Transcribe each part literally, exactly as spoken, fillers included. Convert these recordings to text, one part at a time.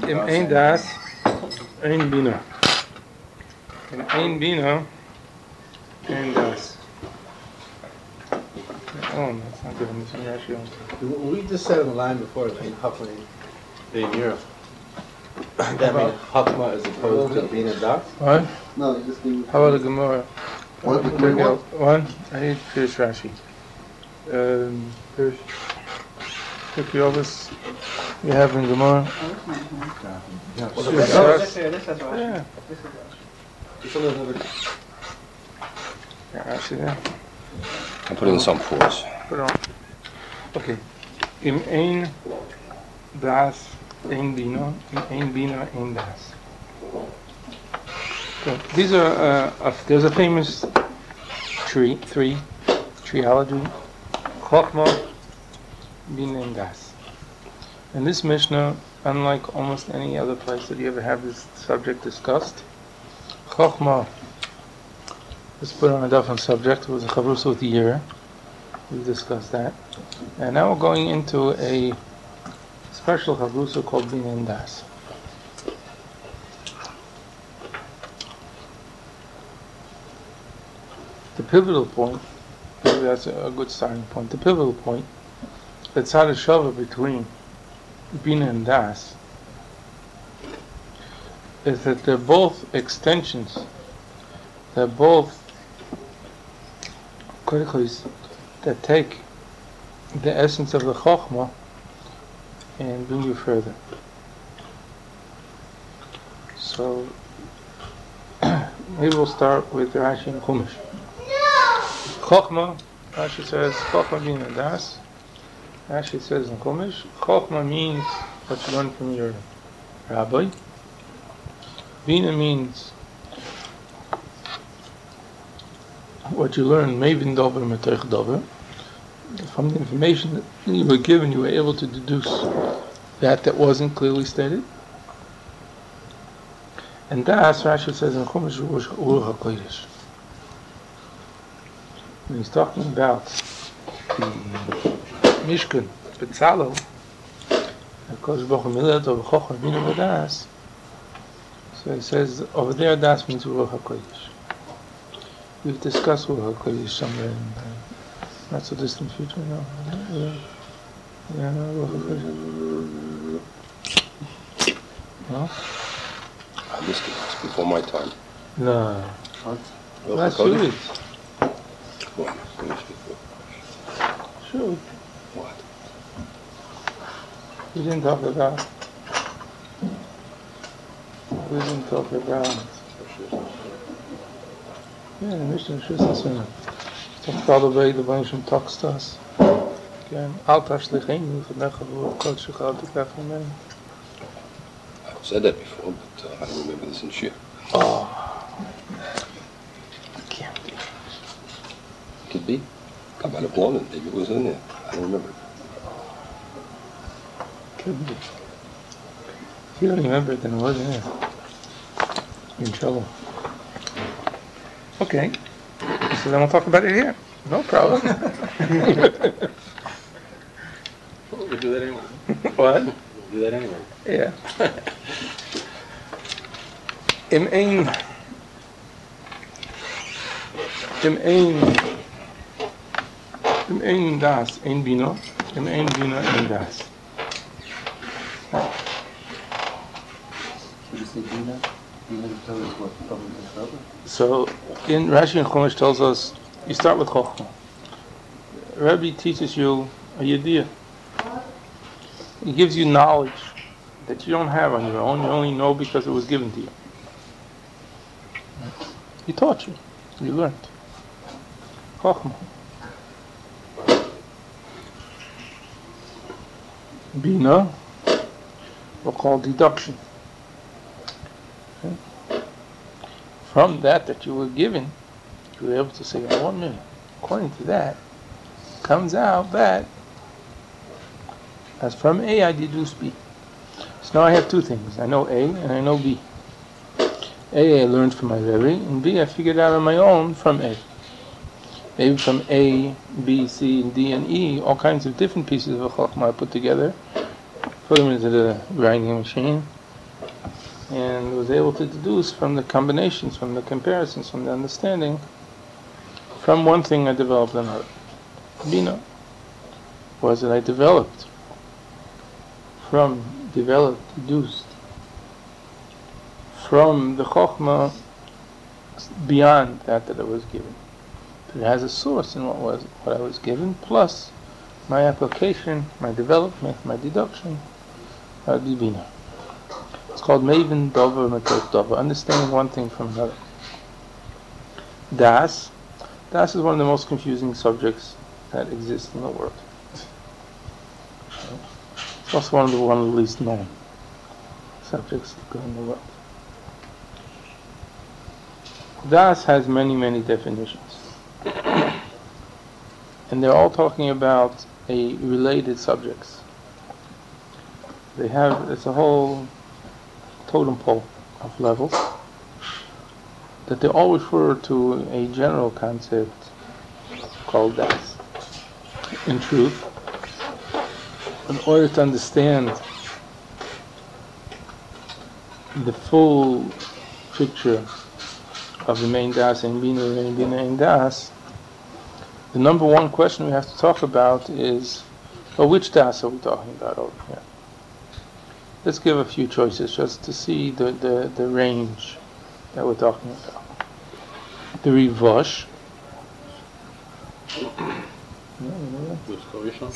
Im ein das, ein Bina. Im ein Bina, ein das. Oh, that's not good. I'm missing Rashi on. We just said in the line before, in Hakma, in Europe. That means Hakma as opposed to being a das? What? No, you just need. How about the Gemara? One, Check one, out one. I need Pirish Rashi. Um, Pirish. Pirish we have in Gemara. Yeah. Sure, This sure. is here, this is Rashi. Yeah. This is Rashi. Just a little bit. Yeah, Rashi there. I'm putting this on pause. Put on. Okay. Im ein das, ein Bina. Im ein Bina, ein das. So these are, uh, a, there's a famous tree, three, treeology. Chochmah, Bina, and Das. In this Mishnah, unlike almost any other place that you ever have this subject discussed, Chochmah is put on a different subject. It was a chavrusa with the year. We discussed that. And now we're going into a special chavrusa called Bina and Das. The pivotal point, maybe that's a good starting point, the pivotal point, the tzad shava between Bina and Das, is that they're both extensions, they're both criticals that take the essence of the Chokhmah and bring you further. So, maybe we'll start with Rashi and Chumash. Chokhmah, Rashi says, Chokhmah Bina Das. Rashi says in Chumash, Chokhmah means what you learn from your rabbi. Bina means what you learn, Mevin Dover, Metoich Dover. From the information that you were given, you were able to deduce that that wasn't clearly stated. And Das, Rashi says in Chumash, Ruach HaKodesh. When he's talking about the Mishkan, Betzalel, Kodesh Baruch Hu Milad of Chochmah Bina v'Das, so he says over there Das means Ruach HaKodesh. We've discussed Ruach HaKodesh somewhere in uh, not so distant future, no. Yeah, yeah, Ruach HaKodesh. No? I missed it. It's before my time. No. What? Let's do it. What? I missed it. Sure. What? We didn't talk about. We didn't talk about. Yeah, the Mishnah Shus HaSunnah. Talk about the way the Banishim talks to us. Again, Al Tashlichenu V'necha V'ur Kol Shecha T'kaf V'men. I've said that before, but uh, I don't remember this in Shir. Oh. I can't be. Could be. I might have blown it. Maybe it was in there. I don't remember. Could be. If you don't remember it, then it wasn't there. You're in trouble. Okay. So then we'll talk about it here. No problem. We'll do that anyway. What? We'll do that anyway. Yeah. Im ein Im ein Im ein das, ein Bina, im ein Bina, ein das. Did you say Bina? Bina tell us what problem is trouble? So, in Rashi and Chumash tells us, you start with Chochmah. Rabbi teaches you a Yediyah. He gives you knowledge that you don't have on your own, you only know because it was given to you. He taught you, you learned. Chochmah. Bina, we'll call deduction. Okay. From that that you were given, you were able to say, oh, one minute, according to that, comes out that as from A I deduce B. So now I have two things. I know A and I know B. A I learned from my Rebbe, and B I figured out on my own from A. Maybe from A, B, C, and D, and E, all kinds of different pieces of Chokhmah I put together, put them into the grinding machine, and was able to deduce from the combinations, from the comparisons, from the understanding, from one thing I developed another. Bina was that I developed, from developed, deduced, from the Chokhmah beyond that that I was given. But it has a source in what was what I was given, plus my application, my development, my deduction, that would be Bina. It's called Maven Dover Matot Dover, understanding one thing from another. Das. Das is one of the most confusing subjects that exist in the world. It's also one of the one of the least known subjects in the world. Das has many, many definitions. And they're all talking about a related subjects. They have, it's a whole totem pole of levels that they all refer to a general concept called Das. In truth, in order to understand the full picture of the main Das and Bina and Bina and Das, the number one question we have to talk about is, well, which Das are we talking about over here? Let's give a few choices just to see the, the, the range that we're talking about. The Rivosh. Which Korishan?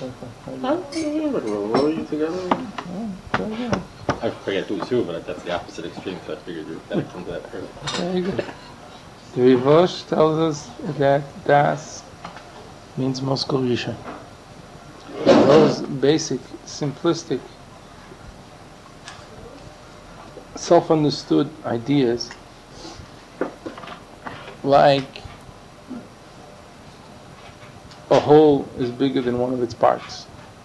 Were you together? I forget who too, but that's the opposite extreme, so I figured that it comes to that early. Very good. The Rivosh tells us that Das means Moscow Rishon. Those basic, simplistic, self-understood ideas, like a whole is bigger than one of its parts.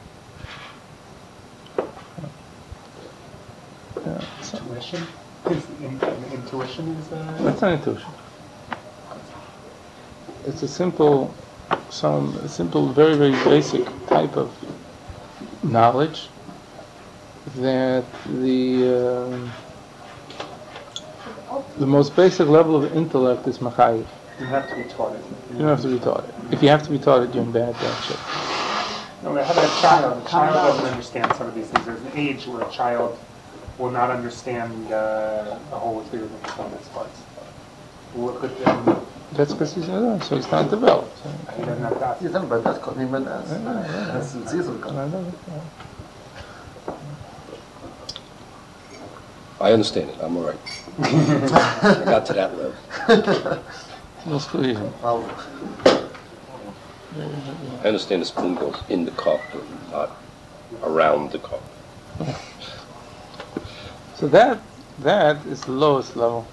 Yeah, so Intuition? Is, in, intuition is uh, that's not intuition. It's a simple, some a simple, very very basic type of knowledge that the um, the most basic level of intellect is machayiv. you have to be taught it. You don't have to be taught it. If you have to be taught it, you're in bad bad shape. No, how about a child? A child doesn't understand some of these things. There's an age where a child will not understand uh, a whole is bigger than the sum of its parts. What could um, That's because he's not, so he's not developed. So. he doesn't have that. You don't, but that's called him, but that's, that's in season. I understand it. I'm all right. I got to that level. Most clear. I understand the spoon goes in the cup, not around the cup. So that that is the lowest level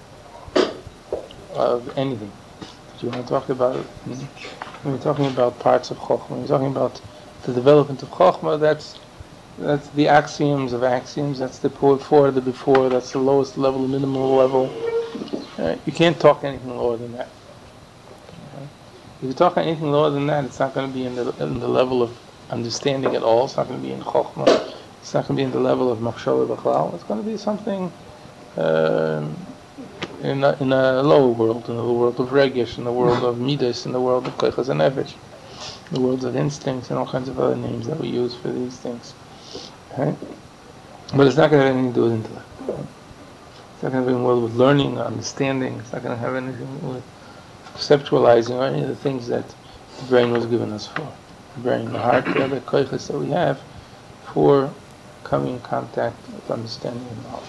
of anything that you want to talk about. When you're talking about parts of Chokhmah, when you're talking about the development of Chokhmah, that's that's the axioms of axioms. That's the before, the before. That's the lowest level, the minimal level. Uh, you can't talk anything lower than that. Okay? If you talk anything lower than that, it's not going to be in the in the level of understanding at all. It's not going to be in Chokhmah. It's not going to be in the level of Machshava B'chlal. It's going to be something um, in a, in a lower world, in the world of Regesh, in the world of Midas, in the world of Koichas and Nefesh, the world of instincts, and all kinds of other names that we use for these things. Okay? But it's not going to have anything to do with intellect. It's not going to have anything with learning, understanding. It's not going to have anything with conceptualizing or any of the things that the brain was given us for. The brain, the heart, the other koichas that we have for coming in contact with understanding and knowledge.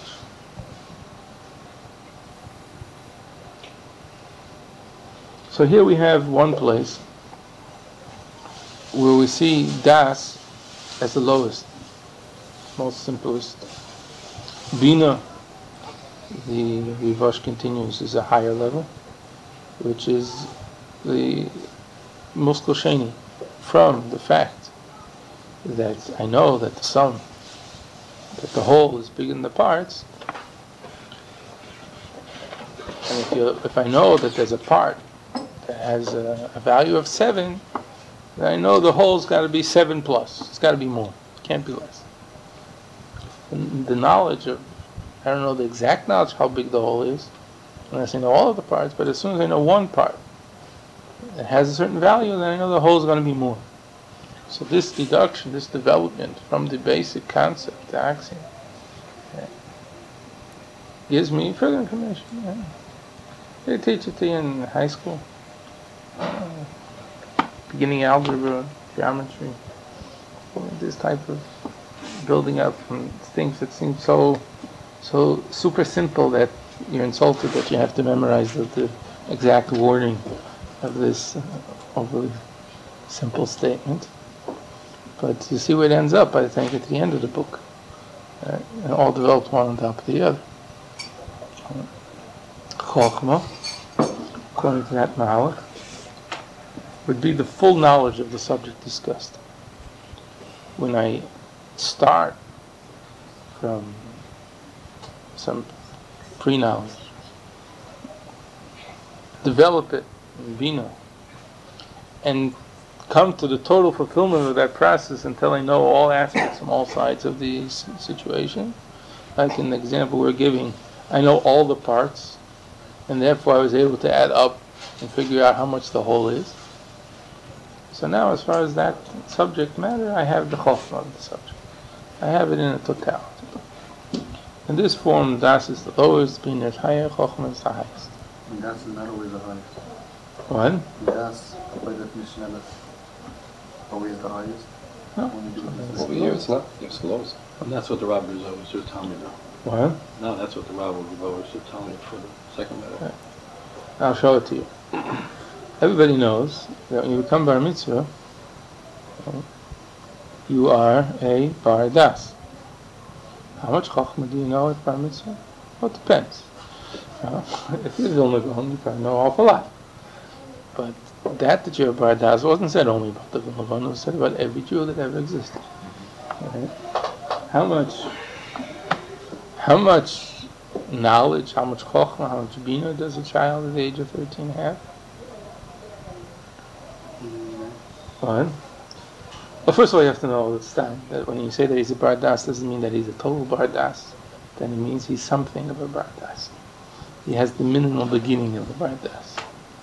So here we have one place where we see Das as the lowest, most simplest. Bina, the Rivosh continues, is a higher level, which is the Muskel Sheni, from the fact that I know that the sum, that the whole is bigger than the parts, and if you, if I know that there's a part that has a, a value of seven, then I know the whole's got to be seven plus. It's got to be more. It can't be less. And the knowledge of I don't know the exact knowledge how big the whole is, unless I know all of the parts, but as soon as I know one part, it has a certain value, then I know the whole is going to be more. So this deduction, this development from the basic concept, the axiom, yeah, gives me further information. Yeah. They teach it to you in high school. Uh, beginning algebra, geometry, this type of building up from things that seem so so super simple that you're insulted that you have to memorize the, the exact wording of this uh, overly simple statement. But you see where it ends up, I think, at the end of the book. Uh, and all developed one on top of the other. Chokhmah, according to that Mahalach, would be the full knowledge of the subject discussed. When I start from some pre-knowledge, develop it in Bina, and come to the total fulfillment of that process until I know all aspects from all sides of the s- situation. Like in the example we're giving, I know all the parts, and therefore I was able to add up and figure out how much the whole is. So now, as far as that subject matter, I have the chokhmah of the subject. I have it in a totality. In this form, das is the lowest, Bina is higher, chokhmah is the highest. And das is not always the highest. What? Das, by definition, is always the highest. No. When you do this, Over here, it's not. It's the lowest. And that's what the Rabbi is always just telling me now. What? No, that's what the Rabbi is always just telling me for the second matter. I'll show it to you. Everybody knows that when you become bar mitzvah, you are a bar das. How much chokhmah do you know at bar mitzvah? Well, it depends. You know, if you're Vilna Gaon, you probably know an awful lot. But that that you're a bar das wasn't said only about the Vilna Gaon, it was said about every Jew that ever existed. Right? How much, how much knowledge, how much chokhmah, how much bina does a child at the age of thirteen have? What? Well, first of all, you have to know this time that when you say that he's a bardas, doesn't mean that he's a total bardas. Then it means he's something of a bardas. He has the minimal beginning of a bardas.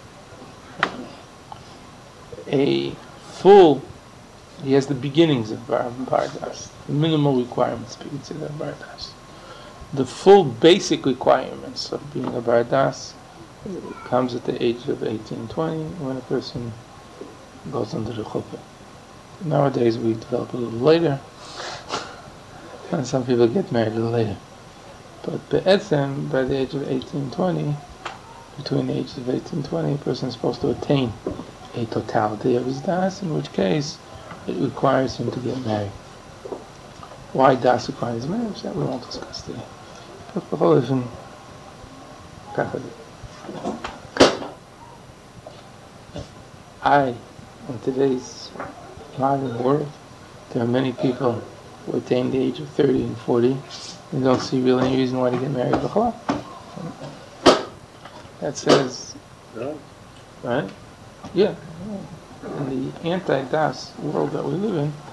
A full, he has the beginnings of bar, bardas, the minimal requirements to be considered a bardas. The full basic requirements of being a bardas comes at the age of eighteen, twenty, when a person goes under the chuppah. Nowadays we develop a little later, and some people get married a little later. But be'etzem, by the age of eighteen, twenty, between the ages of eighteen and twenty, a person is supposed to attain a totality of his das, in which case it requires him to get married. Why das requires marriage? That we won't discuss today. But b'chol ofen, kach it. I, in today's modern world, there are many people who attain the age of thirty and forty and don't see really any reason why to get married. That says, right? Yeah. In the anti-das world that we live in,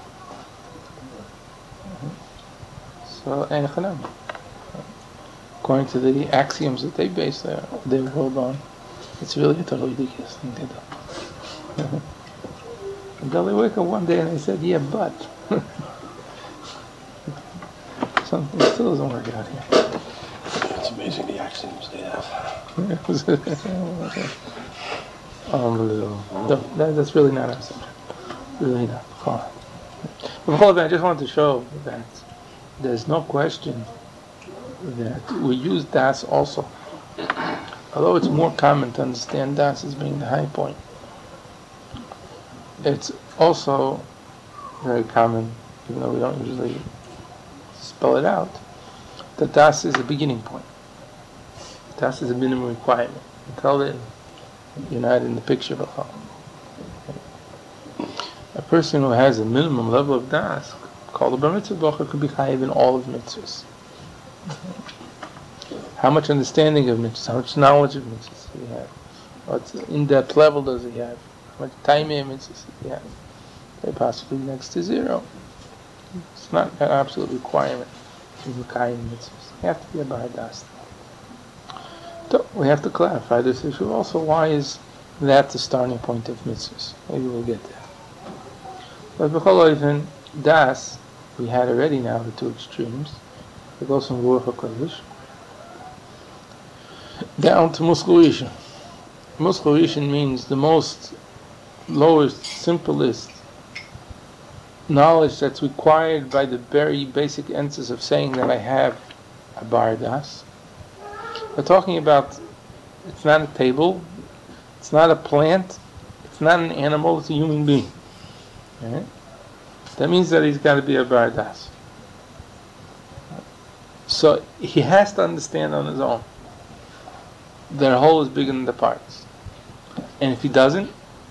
so, and chanam. According to the axioms that they base their, their world on, it's really a totally ridiculous thing to do. Until they wake up one day and they said, yeah, but. Something still doesn't work out here. It's amazing the axioms they have. Unbelievable. No, that, that's really not our subject. Really not. But before that, I just wanted to show that there's no question that we use das also. Although it's more common to understand das as being the high point, it's also very common, even though we don't usually spell it out, that das is a beginning point. Das is a minimum requirement. Until then, you're not in the picture at all. A person who has a minimum level of das, called a bar mitzvah bracha, could be chayiv in all of mitzvahs. How much understanding of mitzvahs, how much knowledge of mitzvahs does he have? What in-depth level does he have? How much time in mitzvahs does he have? Very possibly next to zero. It's not an absolute requirement to be chayiv in mitzvahs. You have to be a bar das. So we have to clarify this issue. Also, why is that the starting point of mitzvahs? Maybe we'll get there. But b'chol oivin, das, we had already now the two extremes. It goes from Ruach HaKodesh down to Muschel Rishon. Muschel Rishon means the most lowest, simplest knowledge that's required by the very basic emphasis of saying that I have a bar das. We're talking about, it's not a table, it's not a plant, it's not an animal, it's a human being. Right? That means that he's got to be a bar das. So he has to understand on his own that a whole is bigger than the parts. And if he doesn't,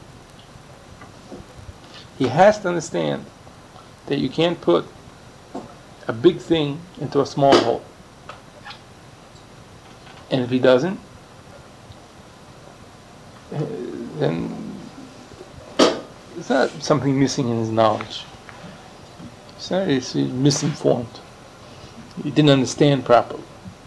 he has to understand that you can't put a big thing into a small hole. And if he doesn't, then it's not something missing in his knowledge. It's not, it's misinformed. He didn't understand properly.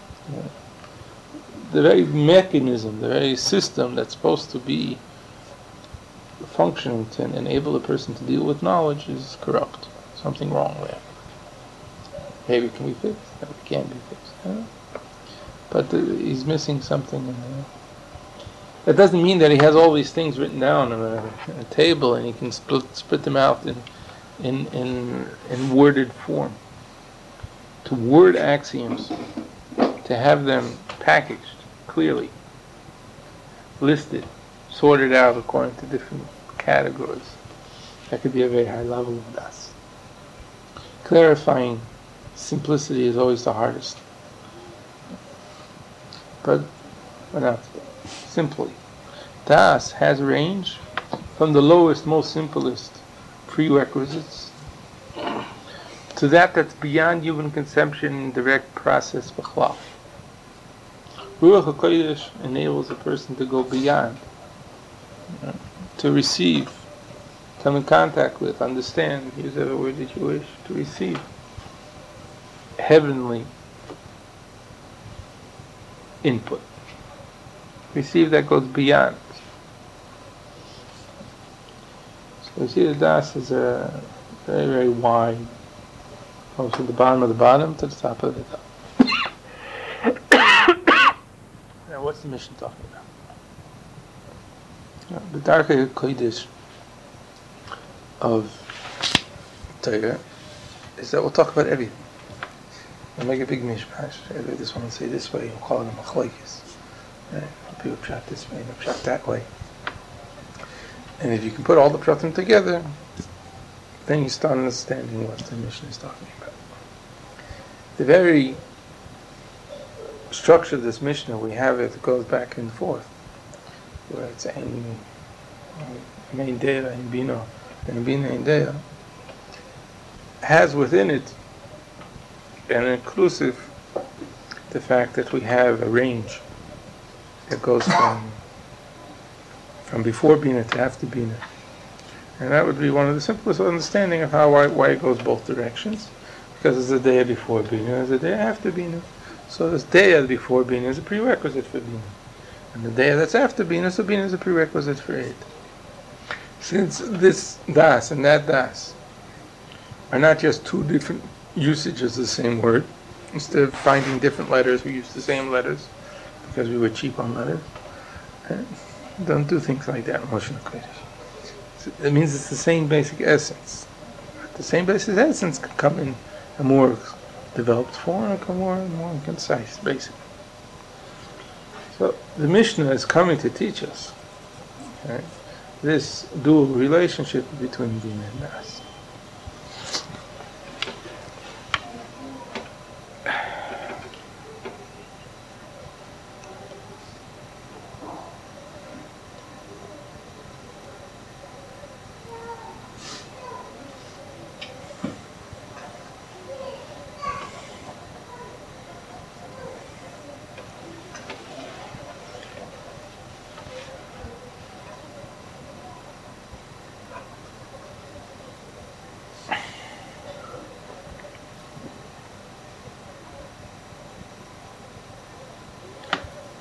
The very mechanism, the very system that's supposed to be functioning to enable a person to deal with knowledge is corrupt. Something wrong there. Maybe it can be fixed, maybe it can't be fixed. Huh? But uh, he's missing something in there. That doesn't mean that he has all these things written down on a, on a table and he can split, split them out in, in, in, in worded form. To word axioms, to have them packaged clearly, listed, sorted out according to different categories. That could be a very high level of das. Clarifying simplicity is always the hardest. But we're not simply. Das has range from the lowest, most simplest prerequisites to that that's beyond human conception in direct process b'chlal. Ruach HaKodesh enables a person to go beyond, you know, to receive, come in contact with, understand, use every word that you wish, to receive heavenly input. Receive that goes beyond. So you see the das is a very, very wide, goes from the bottom of the bottom to the top of the top. Now what's the mission talking about? Now, the Darkei Kodesh of Torah is that we'll talk about everything. We'll make a big mishmash. This one will say this way, we'll call it a machlokes. Right? People pshat this way, and pshat that way. And if you can put all the pshatim together, then you start understanding what the mission is talking about. The very structure of this Mishnah, we have it, it goes back and forth, where it's ein main dea, ein bino, and bina ein dea, has within it an inclusive the fact that we have a range that goes from from before bina to after bina, and that would be one of the simplest understanding of how why, why it goes both directions, because there's a day before bina, there's a day after bina. So this day before bina is a prerequisite for bina, and the day that's after bina, so bina is a prerequisite for it. Since this das and that das are not just two different usages of the same word, instead of finding different letters, we use the same letters because we were cheap on letters. And don't do things like that in Moshe Kodesh. It means it's the same basic essence. The same basic essence can come in a more developed form and come more and more concise, basically. So the Mishnah is coming to teach us, right, this dual relationship between Bina and Das.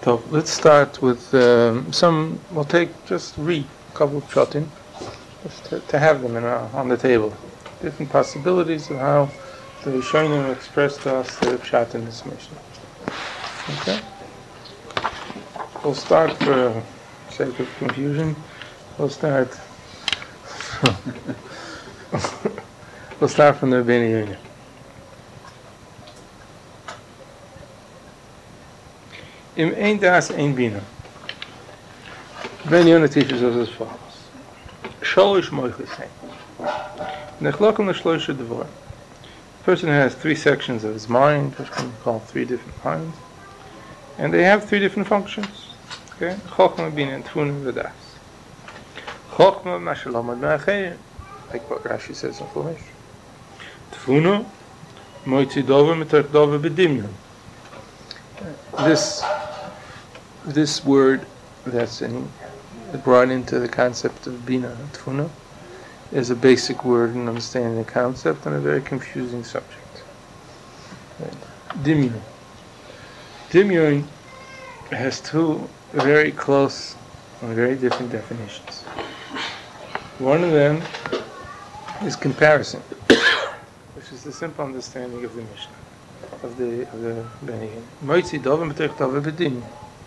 So let's start with um, some. We'll take just read a couple of pshatim, just to, to have them in a, on the table. Different possibilities of how the Rishonim expressed to us the pshat in this mission. Okay. We'll start for sake of confusion. We'll start. we'll start from the Rebbeinu Yonah. Im ein das ein bina. Rebbeinu Yonah teaches us as follows. Sholosh moiches ein. Nechlokim l'shloisha devor. A person has three sections of his mind, which can be called three different minds, and they have three different functions. Okay? Chochma, bina, and tfuna, v'das. Chochma, mashalomad me'acheir, like what Rashi says in Chumash. Tfuna, moitzi dover mitoch dover b'dimyon. This this word that's in, brought into the concept of bina, tfuna, is a basic word in understanding the concept and a very confusing subject. Dimyon. Dimyon has two very close and very different definitions. One of them is comparison, which is the simple understanding of the Mishnah, of the of the Benign. Moitzi dovim b'tech dovim b'dimyon.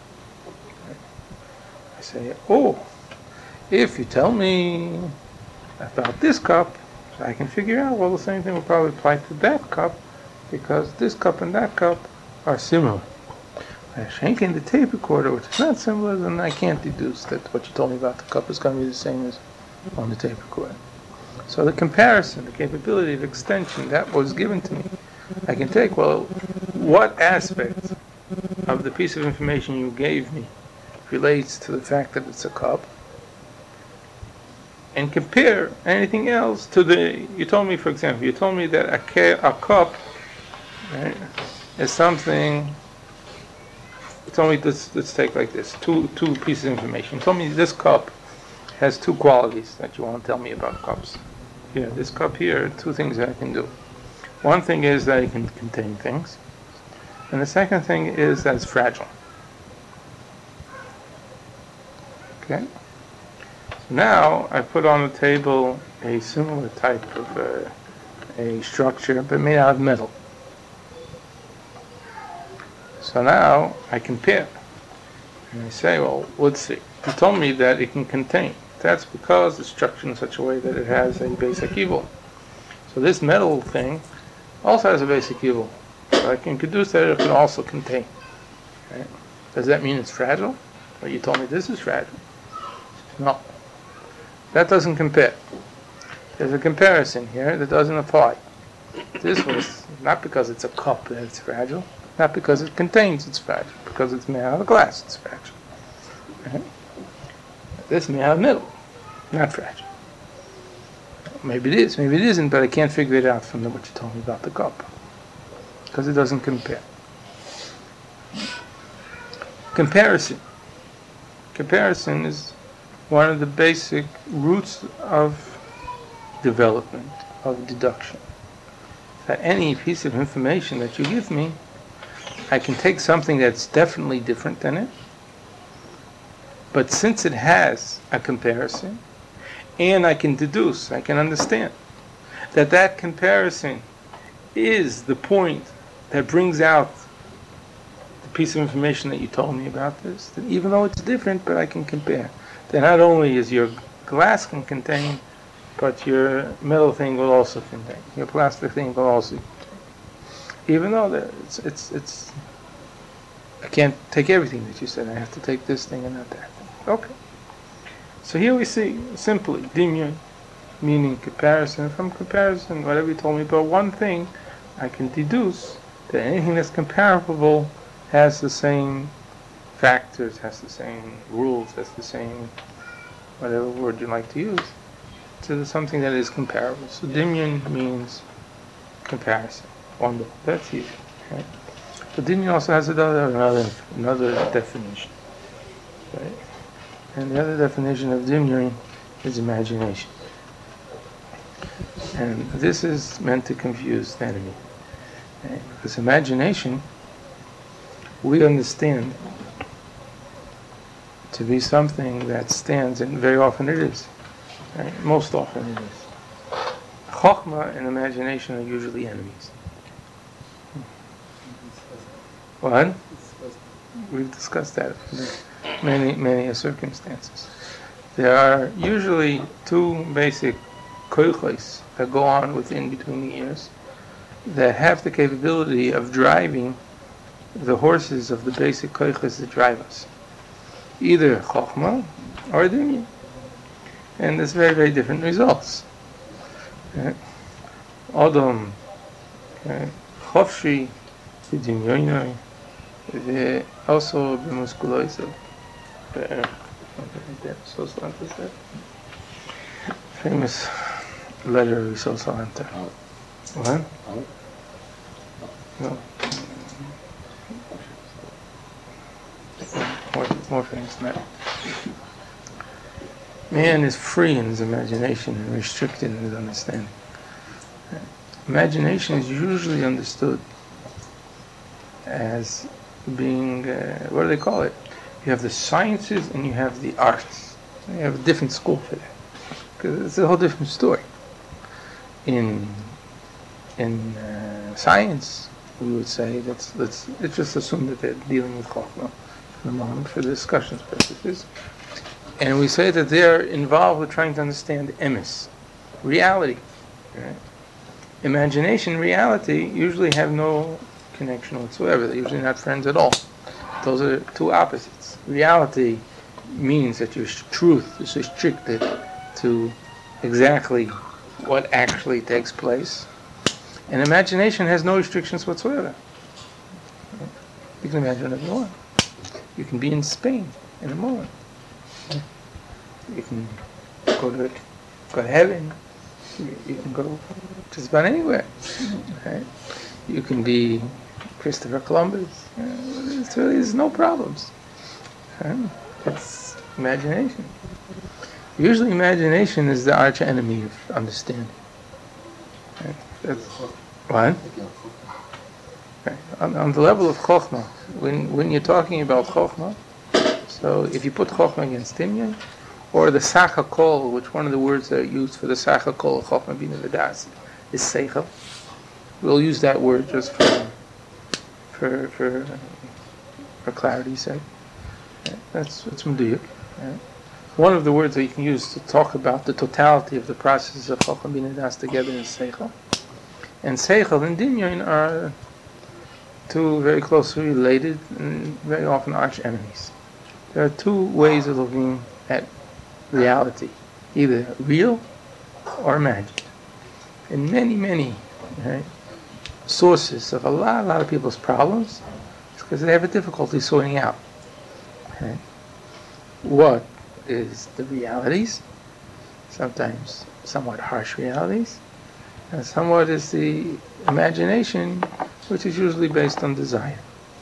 I say, oh, if you tell me about this cup, I can figure out, well, the same thing will probably apply to that cup, because this cup and that cup are similar. I shank in the tape recorder, which is not similar, then I can't deduce that what you told me about the cup is going to be the same as on the tape recorder. So the comparison, the capability of extension, that was given to me. I can take, well, what aspect of the piece of information you gave me relates to the fact that it's a cup, and compare anything else to the, you told me, for example, you told me that a, ca- a cup, right, is something, you told me, this, let's take like this, two two pieces of information. You told me this cup has two qualities that you want to tell me about cups. Here, this cup here, two things that I can do. One thing is that it can contain things, and the second thing is that it's fragile. Okay? Now I put on the table a similar type of uh, a structure, but made out of metal. So now I compare, and I say, well, let's see. You told me that it can contain. That's because it's structured in such a way that it has a basic evil. So this metal thing also has a basic evil. So I can deduce that it can also contain. Right? Does that mean it's fragile? Well, you told me this is fragile. No. That doesn't compare. There's a comparison here that doesn't apply. This was not because it's a cup that it's fragile, not because it contains it's fragile, because it's made out of glass it's fragile. Right? This made out of metal, not fragile. Maybe it is, maybe it isn't, but I can't figure it out from the, what you told me about the cup, because it doesn't compare. Comparison. Comparison is one of the basic roots of development, of deduction. That any piece of information that you give me, I can take something that's definitely different than it, but since it has a comparison, and I can deduce, I can understand, that that comparison is the point that brings out the piece of information that you told me about this, that even though it's different, but I can compare. That not only is your glass can contain, but your metal thing will also contain. Your plastic thing will also contain. Even though it's, it's, it's, I can't take everything that you said. I have to take this thing and not that thing. Okay. So here we see simply dimyon, meaning comparison. From comparison, whatever you told me about one thing, I can deduce that anything that's comparable has the same factors, has the same rules, has the same, whatever word you like to use, to something that is comparable. So dimyon means comparison. Wonder. That's easy. Right? But dimyon also has another another another definition. Right? And the other definition of dimyon is imagination. And this is meant to confuse the enemy. Right? Because imagination, we understand to be something that stands, and very often it is. Right? Most often it is. Chokhmah and imagination are usually enemies. What? We've discussed that in many, many circumstances. There are usually two basic koichos that go on within between the ears that have the capability of driving the horses of the basic koichos that drive us. Either chokhmah or dinyan. And there's very, very different results. Adam, chofshi, b'dinyoinoi, also b'muskuloiso. Famous letter of Yisrael Salanta. What? No. More, more famous than that. Man is free in his imagination and restricted in his understanding. Imagination is usually understood as being, uh, what do they call it? You have the sciences and you have the arts. You have a different school for that. Because it's a whole different story. In in uh, science, we would say, that's, let's, let's just assume that they're dealing with Chokhmah for the moment, for the discussion's purposes. And we say that they're involved with trying to understand emes, reality. Right? Imagination, reality, usually have no connection whatsoever. They're usually not friends at all. Those are two opposites. Reality means that your truth is restricted to exactly what actually takes place. And imagination has no restrictions whatsoever. You can imagine whatever you want. You can be in Spain in a moment. You can go to go to heaven. You, you can go just about anywhere. Right? You can be Christopher Columbus. Uh, it's really, there's no problems. Right? It's imagination. Usually imagination is the arch enemy of understanding. Right? That's what? Right. On, on the level of Chokhmah, when when you're talking about Chokhmah, so if you put Chokhmah against Timyan, or the Sach HaKol, which one of the words that are used for the Sach HaKol, Chokhmah Bina V'das, is Seichel. We'll use that word just for for for, for clarity's sake. Right. That's that's Meduyuk. Right. One of the words that you can use to talk about the totality of the processes of Chokhmah Bina V'das together is Seichel. And Seichel and Dinyon are two very closely related and very often arch enemies. There are two ways of looking at reality, either real or imagined. And many, many right, sources of a lot, a lot of people's problems is because they have a difficulty sorting out right, what is the realities, sometimes somewhat harsh realities, and somewhat is the imagination, which is usually based on desire.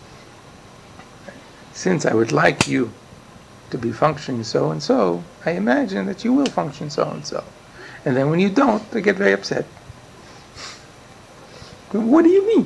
Since I would like you to be functioning so and so, I imagine that you will function so and so. And then when you don't, they get very upset. What do you mean?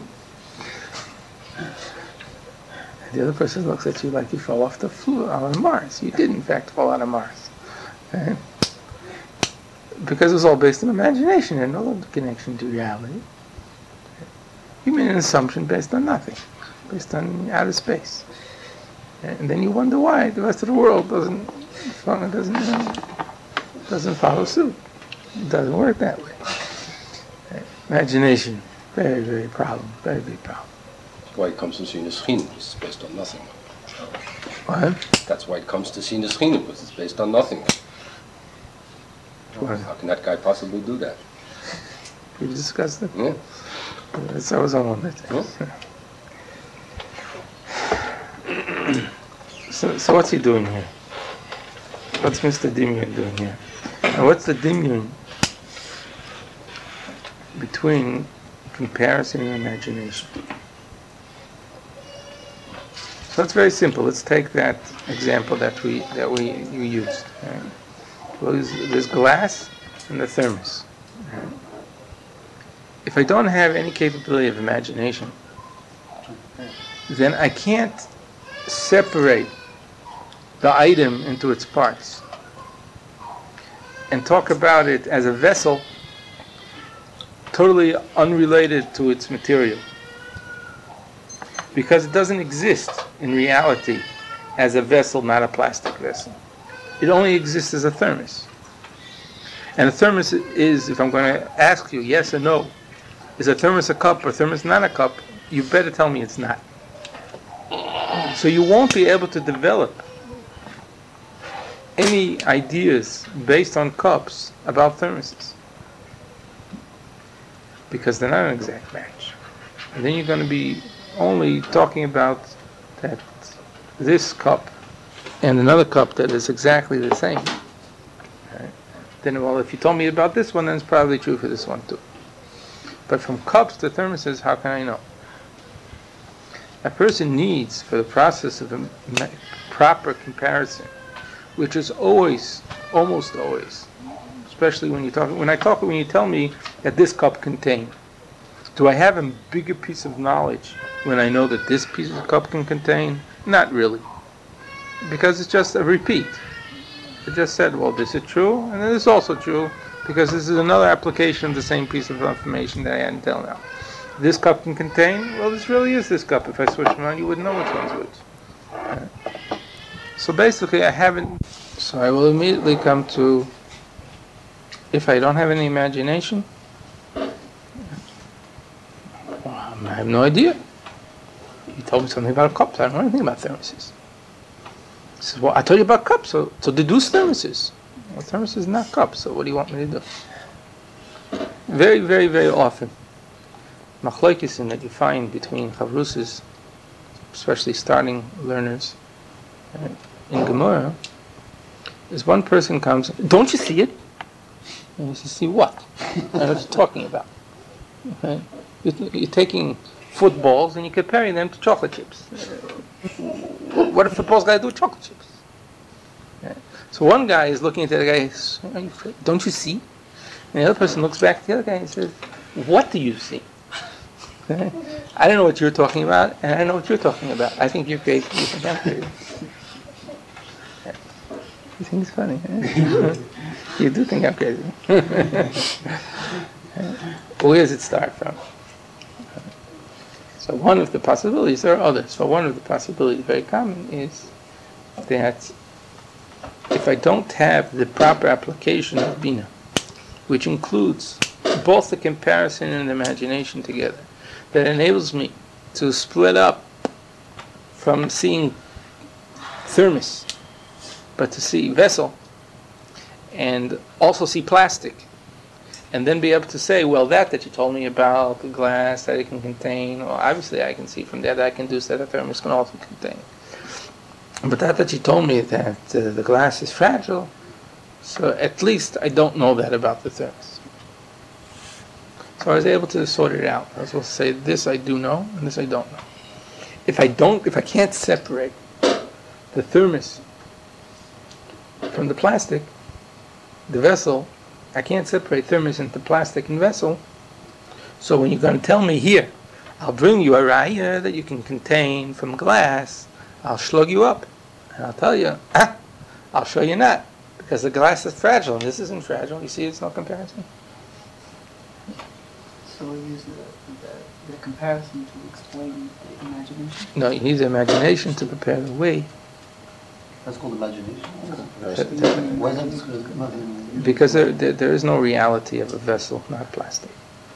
And the other person looks at you like you fell off the floor on Mars. You did in fact fall out of Mars. Right? Because it was all based on imagination and no connection to reality. You made an assumption based on nothing, based on outer space. And then you wonder why the rest of the world doesn't doesn't uh, doesn't follow suit. It doesn't work that way. Imagination, very, very problem, very big problem. That's why it comes to see the Schine, it's based on nothing. What? That's why it comes to see the Schine, because it's based on nothing. What? How can that guy possibly do that? We discussed it. Yeah. That's I was on one that. Yeah. So, so what's he doing here? What's Mister Dimyon doing here? And what's the Dimyon between comparison and imagination? So it's very simple. Let's take that example that we that we you used. Right? Well, there's, there's glass and the thermos. Right? If I don't have any capability of imagination, then I can't separate the item into its parts and talk about it as a vessel totally unrelated to its material, because it doesn't exist in reality as a vessel, not a plastic vessel. It only exists as a thermos. And a thermos is, if I'm going to ask you yes or no, is a thermos a cup or a thermos not a cup, you better tell me it's not. So you won't be able to develop any ideas based on cups about thermoses, because they're not an exact match. And then you're going to be only talking about that this cup and another cup that is exactly the same. Right? Then, well, if you told me about this one, then it's probably true for this one too. But from cups to thermoses, how can I know? A person needs, for the process of a proper comparison, which is always, almost always, especially when you talk, when I talk, when you tell me that this cup contains, do I have a bigger piece of knowledge when I know that this piece of cup can contain? Not really, because it's just a repeat. It just said, well, this is true, and it is also true, because this is another application of the same piece of information that I had until now. This cup can contain, well, this really is this cup. If I switch them on, you wouldn't know which one's which. Right? So basically, I haven't, so I will immediately come to, if I don't have any imagination, well, I have no idea. You told me something about cups. I don't know anything about thermoses. He says, well, I told you about cups, so, so deduce thermoses. Well, thermos is not cups, so what do you want me to do? Very, very, very often, machlokes that you find between chavrusas, especially starting learners, uh, in Gemara, is one person comes, don't you see it? And you say, see what? I know what you're talking about. Okay? You're, you're taking footballs and you're comparing them to chocolate chips. Uh, what if footballs got to do with chocolate chips? Okay? So one guy is looking at the other guy, are you afraid? Don't you see? And the other person looks back at the other guy and says, what do you see? Okay? I don't know what you're talking about, and I know what you're talking about. I think you're crazy. You think I'm crazy. You think it's funny, eh? You do think I'm crazy. Where does it start from? So one of the possibilities, there are others, but one of the possibilities, very common, is that if I don't have the proper application of Bina, which includes both the comparison and the imagination together, that enables me to split up from seeing thermos, but to see vessel, and also see plastic, and then be able to say, well, that that you told me about, the glass that it can contain, well, obviously I can see from that I can do that a thermos can also contain. But that that you told me that uh, the glass is fragile, so at least I don't know that about the thermos. So I was able to sort it out. I was able to say, this I do know, and this I don't know. If I don't, if I can't separate the thermos from the plastic, the vessel, I can't separate thermos into plastic and vessel. So when you're going to tell me here, I'll bring you a raya that you can contain from glass, I'll slug you up. And I'll tell you, ah, I'll show you not. Because the glass is fragile and this isn't fragile. You see, it's no comparison. So we use the, the, the comparison to explain the imagination? No, you need the imagination to prepare the way. That's called imagination. That- that- Why is that described? Nothing. Because there, there, there is no reality of a vessel, not plastic.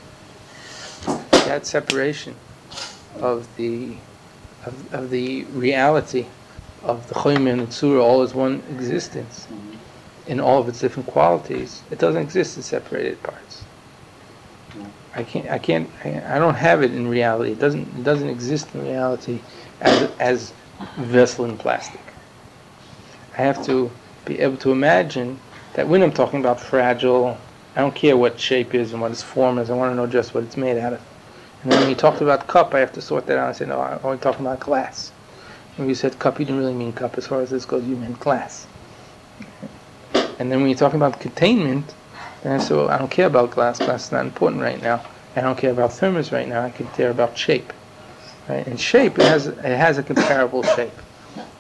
That separation of the of, of the reality of the Choyme and the Tzura all as one existence in all of its different qualities, it doesn't exist in separated parts. I can't I can't I, I don't have it in reality. It doesn't it doesn't exist in reality as as vessel in plastic. I have to be able to imagine that when I'm talking about fragile, I don't care what shape is and what its form is. I want to know just what it's made out of. And then when you talked about cup, I have to sort that out. I say, no, I'm only talking about glass. When you said cup, you didn't really mean cup. As far as this goes, you meant glass. And then when you're talking about containment, then I say, well, I don't care about glass. Glass is not important right now. I don't care about thermos right now. I can care about shape. Right? And shape, it has, it has a comparable shape.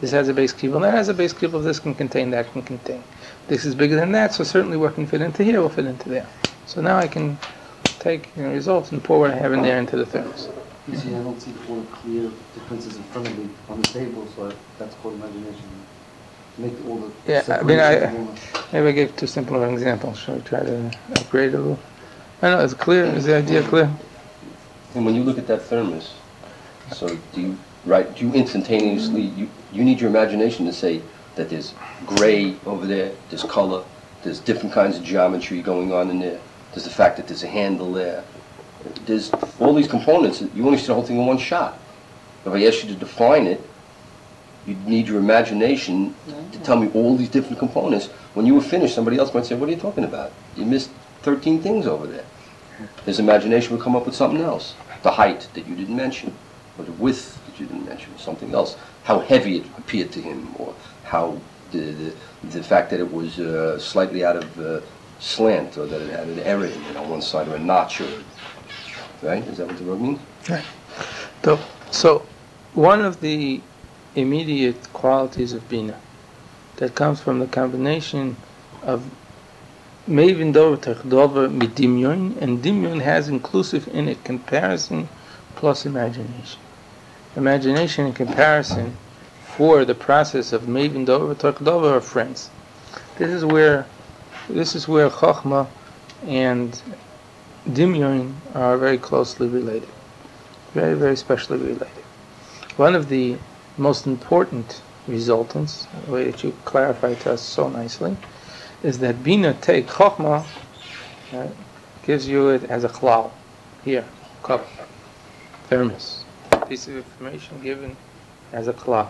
This has a base cubel, that has a base cubel, this can contain, that can contain. This is bigger than that, so certainly what can fit into here will fit into there. So now I can take you know, results and pour what I have in there into the thermos. You see, I don't see all the clear differences in front of me on the table, so I- that's called imagination. Make all the Yeah, I mean, I- separations more- Maybe I gave too simple an example. Shall we try to upgrade it a little? I know, it's clear. Is the idea clear? And when you look at that thermos, so do you, right, do you instantaneously, you, you need your imagination to say that there's gray over there, there's color, there's different kinds of geometry going on in there, there's the fact that there's a handle there. There's all these components, you only see the whole thing in one shot. If I ask you to define it, you need your imagination to tell me all these different components. When you were finished, somebody else might say, what are you talking about? You missed thirteen things over there. His imagination would come up with something else. The height that you didn't mention, or the width that you didn't mention, something else. How heavy it appeared to him, or how the the, the fact that it was uh, slightly out of uh, slant, or that it had an error in it on one side, or a notch, or, right? Is that what the word means? Right. So, so one of the immediate qualities of Bina that comes from the combination of Mevin Dover Techdover mit Dimyon, and Dimyon has inclusive in it comparison plus imagination. Imagination and comparison for the process of Mevin Dover Techdover are friends. This is where this is where Chochmah and Dimyon are very closely related. Very, very specially related. One of the most important resultants, the way that you clarify to us so nicely, is that Bina take Chochmah, right, gives you it as a klal. Here, cup, thermos, piece of information given as a klal.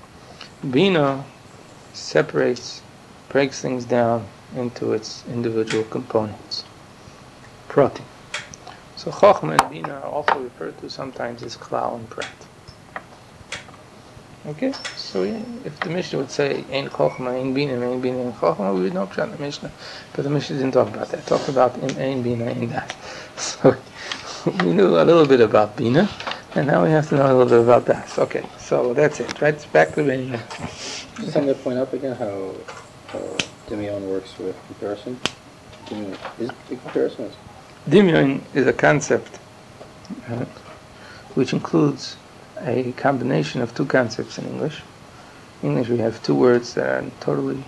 Bina separates, breaks things down into its individual components. Pratim. So Chochmah and Bina are also referred to sometimes as klal and prat. Okay, so yeah, if the Mishnah would say Ein Chochmah, Ein Bina, Ein Bina, Ein Chochmah, we would know pshat in the Mishnah. But the Mishnah didn't talk about that. It talked about Ein Bina, Ein Das. So we knew a little bit about Bina, and now we have to know a little bit about Das. Okay, so that's it. Right, it's back to Bina. Just on that point up again, how, how Dimion works with comparison. Dimion is the comparison. Dimyon is a concept uh, which includes a combination of two concepts in English. In English we have two words that are totally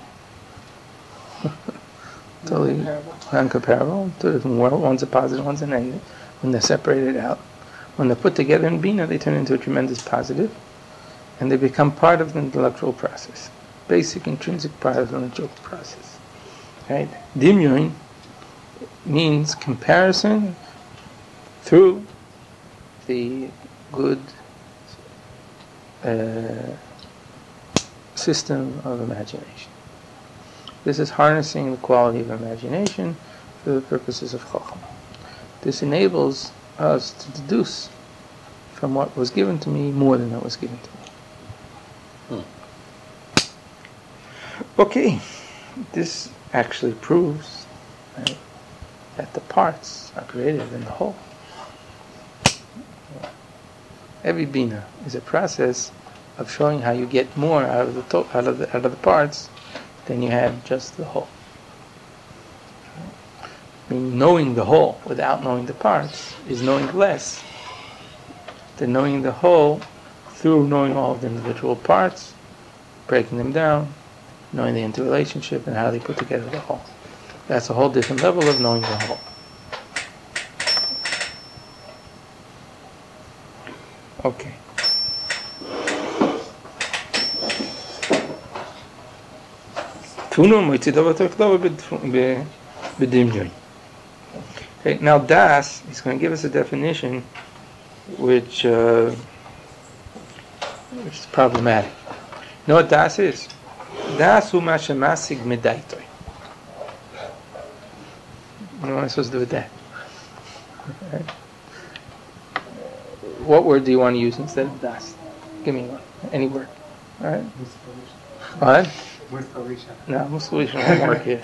totally uncomparable. Two different words. One's a positive, one's a negative. When they're separated out, when they're put together in Bina, they turn into a tremendous positive, and they become part of the intellectual process. Basic, intrinsic part of the intellectual process. Right? Dimyon means comparison through the good uh, system of imagination. This is harnessing the quality of imagination for the purposes of Chochmah. This enables us to deduce from what was given to me more than what was given to me. Hmm. Okay, this actually proves right, that the parts are greater than the whole. Every Bina is a process of showing how you get more out of the to- out of the out of the parts than you had just the whole. I mean, knowing the whole without knowing the parts is knowing less than knowing the whole through knowing all of the individual parts, breaking them down, knowing the interrelationship and how they put together the whole. That's a whole different level of knowing the whole. Okay. Okay, now Das is going to give us a definition which, uh, which is problematic. You know what Das is? Das hu ma shemasig medaitoi. What am I supposed to do with that? Okay. What word do you want to use instead of Das? Give me one. Any word. All right. What? No, Muslish won't work here.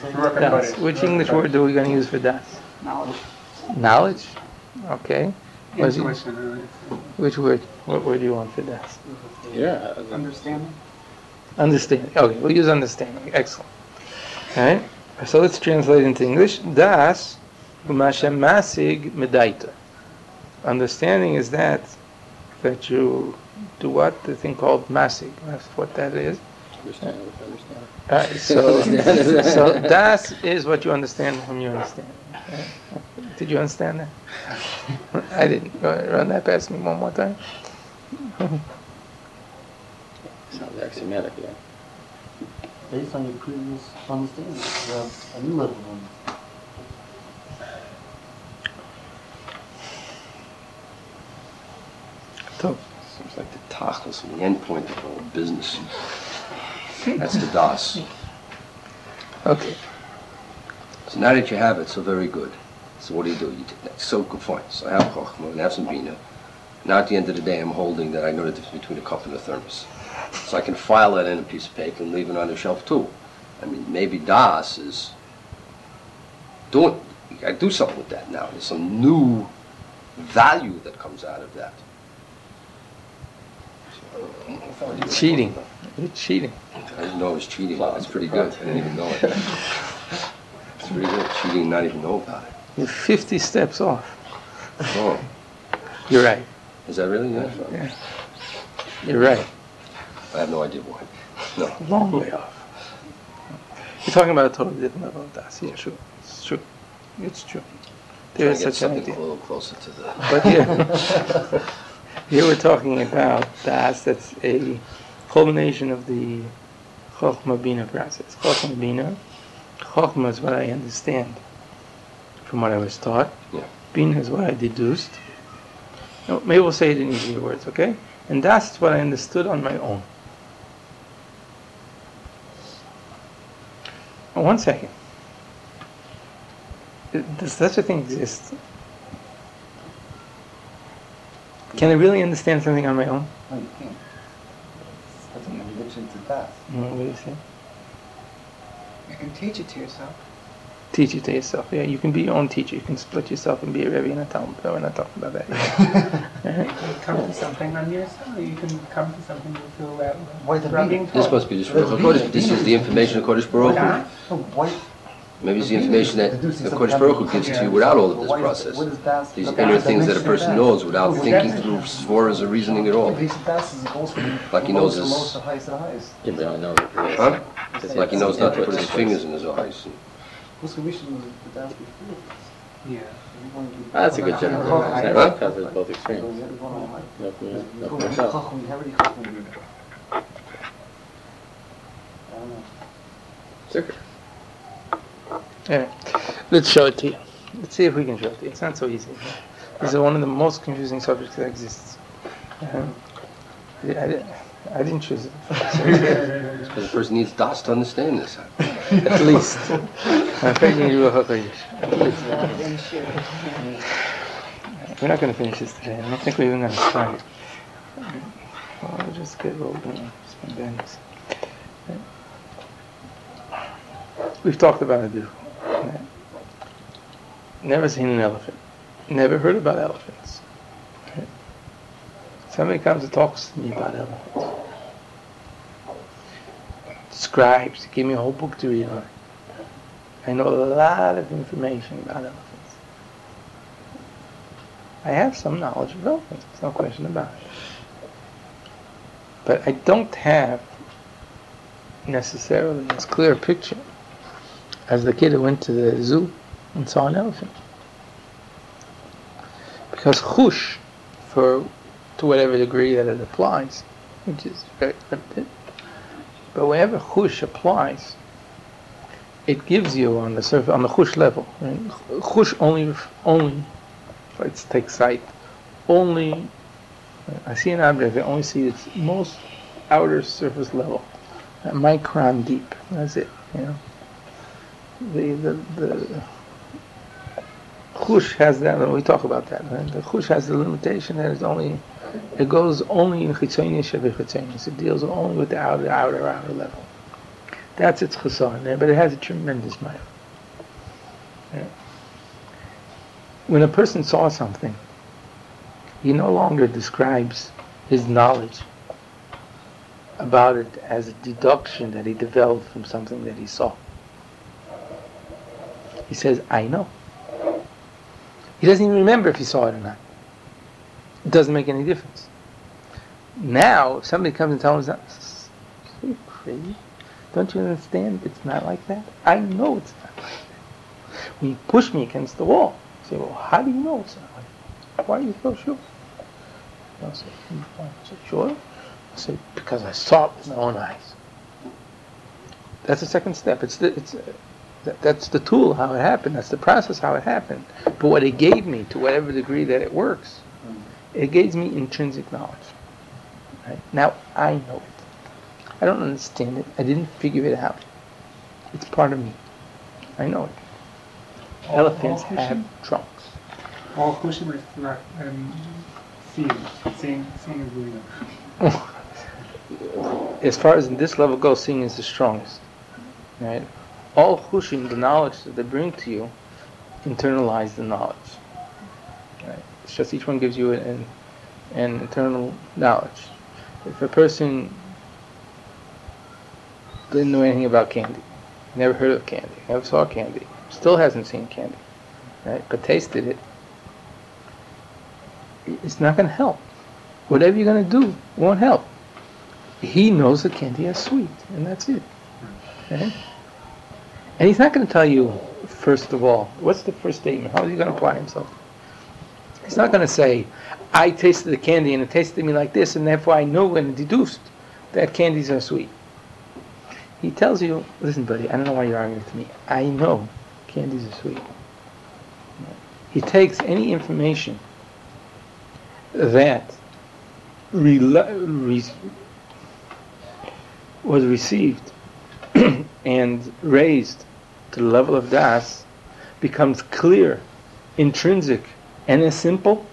Das. Which English word are we going to use for Das? Knowledge. Knowledge. Okay. Was it- Intuition, uh, Which word? What word do you want for das? Yeah. understanding. Understanding. Okay, we'll use understanding. Excellent. All right. So let's translate into English. Das u'mashem masig medaita. Understanding is that that you do what? The thing called masig. That's what that is. Understand with understanding. All right. So, so das is what you understand from your understanding. Okay. Did you understand that? I didn't. Run that past me one more time. Sounds axiomatic, yeah. Based on your previous understanding, you have a new level of understanding. So, Seems like the tachlis and the end point of all business. That's the das. okay. So now that you have it, so very good. So what do you do? You take that. So good point. So I have chokhmah and I have some bina. Now at the end of the day, I'm holding that I know the difference between a cup and a thermos. So I can file that in a piece of paper and leave it on the shelf too. I mean, maybe das is doing. You got to do something with that now. There's some new value that comes out of that. Cheating. You're cheating. I didn't know I was cheating. That's pretty good. I didn't even know it. It's pretty good. Cheating and not even know about it. You're fifty steps off. Oh, You're right. is that really? Yeah. Yeah. You're right. I have no idea why. No. Long way off. You're talking about a totally different level of das. Yeah, sure. It's true. It's true. There Trying is to get such an something idea. a little closer to the. But here, here we're talking about das. That's a culmination of the Chokhmah Bina process. Chokhmah Bina. Chokhmah is what I understand from what I was taught. Yeah. Bina is what I deduced. No, maybe we'll say it in easier words, okay? And that's what I understood on my own. Oh, one second. Does such a thing exist? Can I really understand something on my own? No, you can't. That's an addiction to that. Mm, what do you say? You can teach it to yourself. Teach it to yourself. Yeah, you can be your own teacher. You can split yourself and be a Rebbe and a Talmud. But we're not talking about that yet. You can come to something on yourself. You can come to something you feel that Why the rubbing meaning? This must be just Ruach HaKodesh. This is the information of Kodesh Baruch Hu. No, why? Maybe it's the information that the Kodesh Baruch Hu gives it to you without all of this Why is- process. what is das? These The inner das things that a dimension person of knows das. without No, thinking that's- through svaras or reasoning at all. Basic das is it goes from Like he from knows lowest to his- lowest to highest to highest. Yeah, but I know that. yes. Huh? It's Like he knows not to input put his sequence. fingers in his eyes. Who's commission the das before? Yeah. Ah, that's a good general. Huh? That covers both So extremes. you have to go on high. No, for- no, You for go to yourself. Chacham, you have already Chacham. I don't know. Sicker. Anyway, let's show it to you. Let's see if we can show it to you. It's not so easy. This is one of the most confusing subjects that exists. Um, I, I, I didn't choose it. Because the person needs das to understand this. At least. I'm afraid you need Ruach HaKodesh. At least. Then share. We're not going to finish this today. I don't think we're even going to start it. Well, we'll just get rolling. Spend bends. We've talked about it before. Never seen an elephant. Never heard about elephants. Somebody comes and talks to me about elephants. Scribes, give me a whole book to read on it. I know a lot of information about elephants. I have some knowledge of elephants, there's no question about it. But I don't have necessarily as clear a picture as the kid who went to the zoo and saw an elephant. Because chush, for to whatever degree that it applies, which is very limited, but wherever chush applies, it gives you on the surface, on the chush level. Right? Chush only, only, let's take sight, only, I see an object, I only see its most outer surface level, a micron deep. That's it. You know, the the the chush has that. We talk about that. Right? The chush has the limitation that it's only, it goes only in chitzonius shebechitzonius. It deals only with the outer, outer, outer level. That's its chasar there, but it has a tremendous mile. Yeah. When a person saw something, he no longer describes his knowledge about it as a deduction that he developed from something that he saw. He says, I know. He doesn't even remember if he saw it or not. It doesn't make any difference. Now, if somebody comes and tells him, are you crazy? Don't you understand? It's not like that. I know it's not like that. When you push me against the wall, you say, well, how do you know it's not like that? Why are you so sure? I say, why are you so sure? I say, because I saw it with my own eyes. That's the second step. It's the, it's, uh, that, that's the tool, how it happened. That's the process, how it happened. But what it gave me, to whatever degree that it works, it gives me intrinsic knowledge. Right? Now, I know it. I don't understand it. I didn't figure it out. It's part of me. I know it. All- Elephants all have Hushim? trunks. All Hushim are not, um, seeing, seeing, seeing is reading. As far as in this level goes, seeing is the strongest. Right? All Hushim, the knowledge that they bring to you, internalize the knowledge. Right? It's just each one gives you an, an internal knowledge. If a person didn't know anything about candy, never heard of candy, never saw candy, still hasn't seen candy, right? But tasted it, it's not going to help. Whatever you're going to do won't help. He knows that candy is sweet, and that's it. Okay? And he's not going to tell you, first of all, what's the first statement? How is he going to apply himself? He's not going to say, I tasted the candy and it tasted me like this, and therefore I know and deduced that candies are sweet. He tells you, listen, buddy, I don't know why you're arguing with me. I know candies are sweet. He takes any information that rela- re- was received and raised to the level of das, becomes clear, intrinsic, and as simple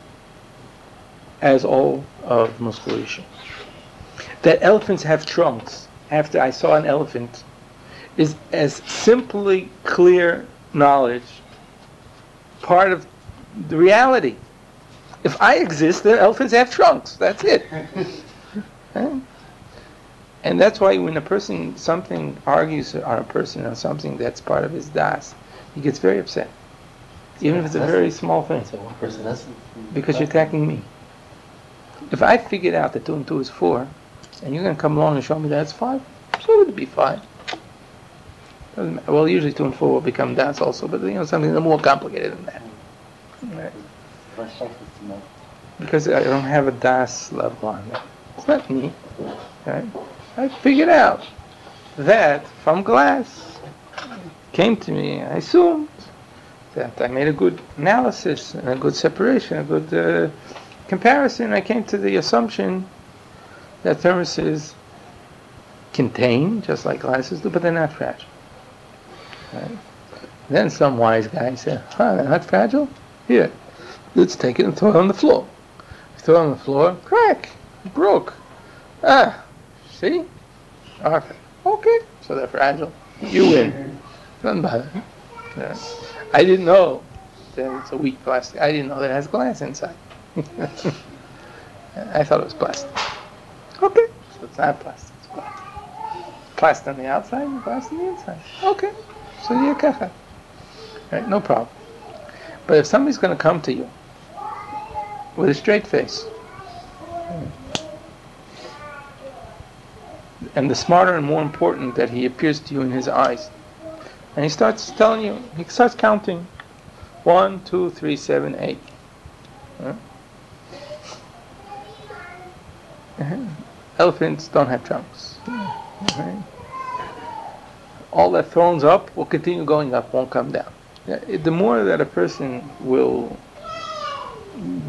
as all of musculation. That elephants have trunks, after I saw an elephant, is as simply clear knowledge, part of the reality. If I exist, then elephants have trunks. That's it. Okay? And that's why when a person, something argues on a person on something that's part of his das, he gets very upset. Even if it's a very small thing. So one person has Because you're attacking me. If I figured out that two and two is four, and you're going to come along and show me that it's five, so would it be five? Doesn't matter. Well, usually two and four will become das also, but you know, something more complicated than that. Right? fresh life is tonight. Because I don't have a das level on that. It's not me. Right? I figured out that from glass came to me. I assumed that I made a good analysis and a good separation, a good uh, comparison. I came to the assumption that thermoses contain, just like glasses do, but they're not fragile. Right? Then some wise guy said, huh, they're not fragile? Here, let's take it and throw it on the floor. Throw it on the floor, crack, broke. Ah, see? Okay, okay, so they're fragile. You win. Doesn't bother me. Yeah. I didn't know that it's a weak plastic. I didn't know that it has glass inside. I thought it was plastic. Okay, so it's not plastic, it's glass. Plastic on the outside and glass on the inside. Okay, so you're kacha. Right, no problem. But if somebody's going to come to you with a straight face, and the smarter and more important that he appears to you in his eyes, and he starts telling you, he starts counting, one, two, three, seven, eight. Huh? Uh-huh. Elephants don't have trunks. Right? All that thrones up will continue going up, won't come down. Yeah, it- the more that a person will mm,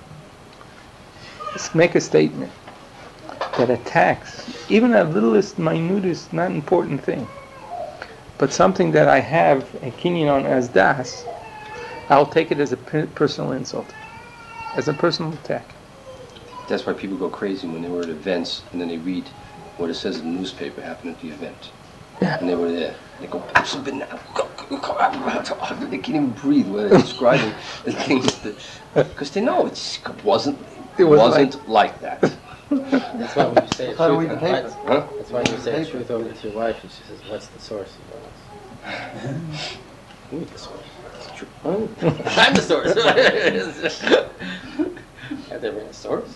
s- make a statement that attacks even a littlest, minutest, not important thing, but something that I have a kinyan on as das, I'll take it as a per- personal insult, as a personal attack. That's why people go crazy when they were at events and then they read what it says in the newspaper happened at the event. Yeah. And they were there. They go, now, go, go. They can't even breathe when they're describing the things that, because they know it's, it wasn't, it It was wasn't like that. That's why when you say How do we truth, behave? that's, Huh? that's why you say truth over to your wife, and she says, "What's the source of all this?" Who's the source? It's true. Oh, I'm the source. Have they been a source?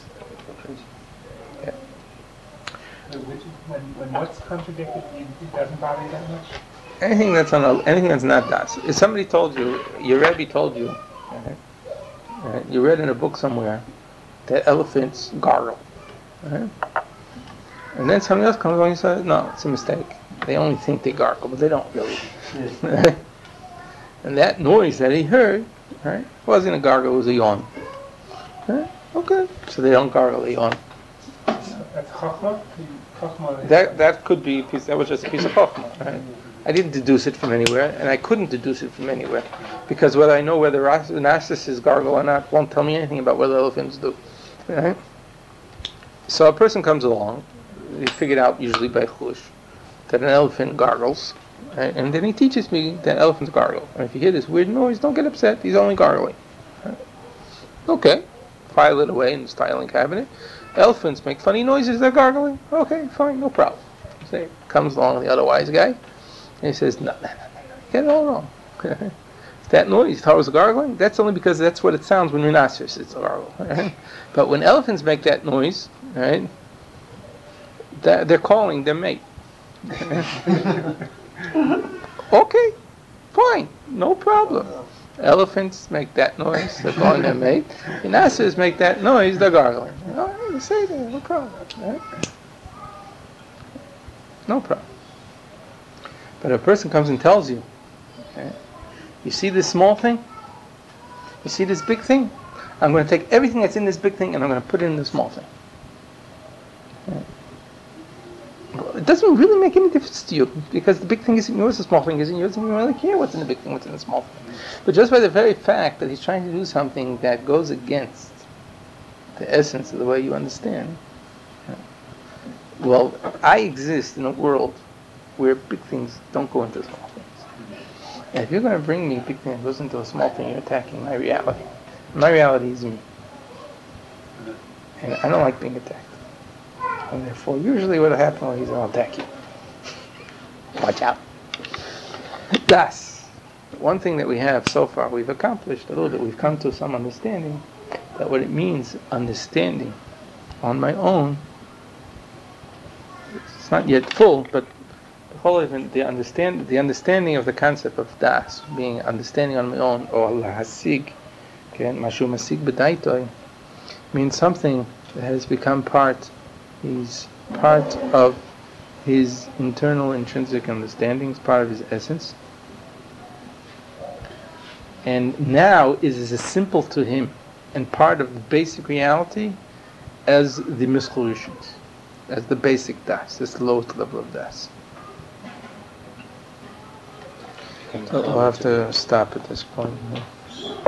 Which, when, when what's contradicted, you- it doesn't bother you that much? Anything that's on a, anything that's not das. If somebody told you, your Rebbe told you, right, right, you read in a book somewhere that elephants gargle, right? And then somebody else comes along and says, no, it's a mistake. They only think they gargle, but they don't really. Right? And that noise that he heard, right, wasn't a gargle, it was a yawn. Right? Okay, so they don't gargle, they yawn. That's chachma? Chachma is- That that could be a piece. That was just a piece of chokhmah, right? I didn't deduce it from anywhere, and I couldn't deduce it from anywhere, because whether I know whether ras- narcissists gargle or not won't tell me anything about what elephants do, right? So a person comes along, he figured out usually by chush that an elephant gargles, right? And then he teaches me that elephants gargle. And if you hear this weird noise, don't get upset. He's only gargling. Right? Okay, file it away in the styling cabinet. Elephants make funny noises, they're gargling. Okay, fine, no problem. So comes along the other wise guy, and he says, no, no, no, no, get it all wrong. That noise, how is gargling? That's only because that's what it sounds when rhinoceros it's a gargle. Right? But when elephants make that noise, right, that, they're calling their mate. Okay, fine, no problem. Elephants make that noise, they're calling their mate. Rhinoceros make that noise, they're gargling. Oh, you say that, no problem. Right? No problem. But a person comes and tells you, okay, you see this small thing? You see this big thing? I'm going to take everything that's in this big thing and I'm going to put it in the small thing. Okay. Well, it doesn't really make any difference to you because the big thing isn't yours, the small thing isn't yours, and you don't really care what's in the big thing, what's in the small thing. But just by the very fact that he's trying to do something that goes against the essence of the way you understand, well, I exist in a world where big things don't go into small things. And if you're going to bring me a big thing that goes into a small thing, you're attacking my reality. My reality is me. And I don't like being attacked. And therefore, usually what will happen is I'll attack you. Watch out. Thus, one thing that we have so far, we've accomplished a little bit. We've come to some understanding that what it means, understanding on my own, it's not yet full, but the whole even the understand the understanding of the concept of das being understanding on my own, or lahasig, okay, mashu masig b'daitoi, means something that has become part. He's part of his internal intrinsic understanding, it's part of his essence. And now is as simple to him and part of the basic reality as the mischalushins, as the basic das, this lowest level of das. So we'll have to stop at this point.